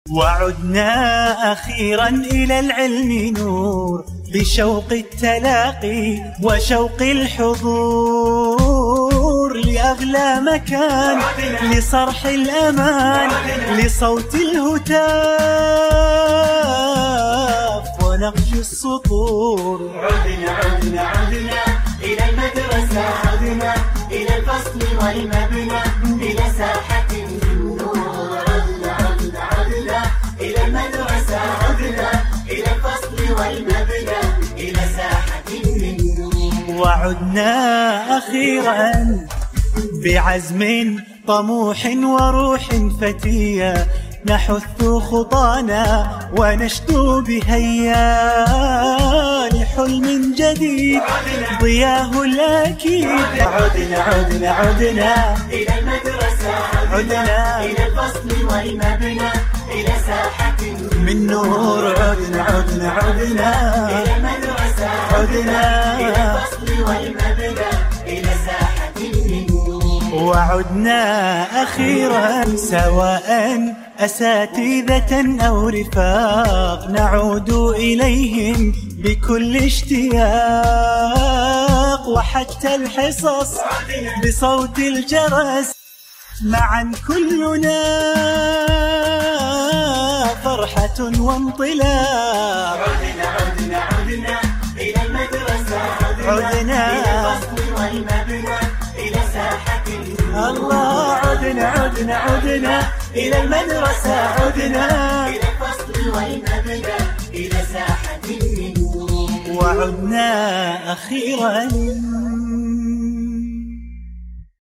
وعدنا أخيرا إلى العلم نور، بشوق التلاقي وشوق الحضور، لأغلى مكان لصرح الأمان، لصوت الهتاف ونقش السطور. عدنا إلى المدرسة، عدنا إلى الفصل والمبنى، إلى ساحة النور. عدنا إلى المدرسة، عدنا إلى الفصل والمبنى، إلى ساحة النور. وعدنا أخيرا بعزم طموح وروح فتية، نحث خطانا ونشدو بهيا لحلم جديد ضياه الأكيد. عدنا إلى المدرسة، عدنا إلى الفصل والمبنى، إلى ساحة من نور. عدنا إلى المدرسة، عدنا إلى الفصل والمبنى، إلى ساحة النور. وعدنا أخيرا سواء أساتذة أو رفاق، نعود إليهم بكل اشتياق، وحتى الحصص بصوت الجرس معا كلنا فرحة وانطلاق. عدنا إلى المدرسة، عدنا إلى الفصل والمبنى، إلى ساحة الله. عدنا إلى المدرسة، عدنا إلى الفصل والمبنى، إلى ساحة النور. وعدنا أخيرا